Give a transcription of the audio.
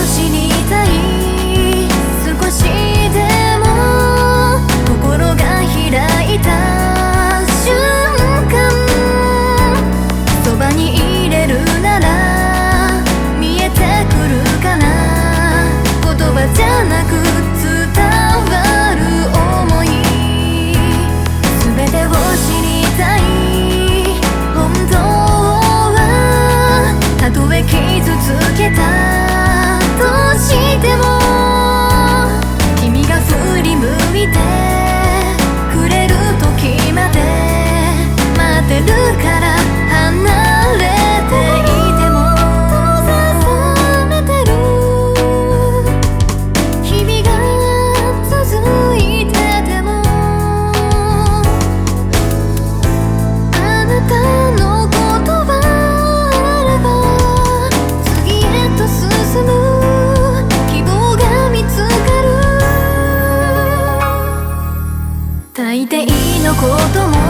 知りたい。少しでも心が開いた瞬間、そばにいれるなら見えてくるかな。言葉じゃなく伝わる想い、全てを知りたい。本当はたとえ傷つけたとしても、君が振り向いてくれる時まで待ってるから。離れていても閉ざされてる日々が続いてても、あなたのことがあれば次へと進む希望が見つかる。大抵のことも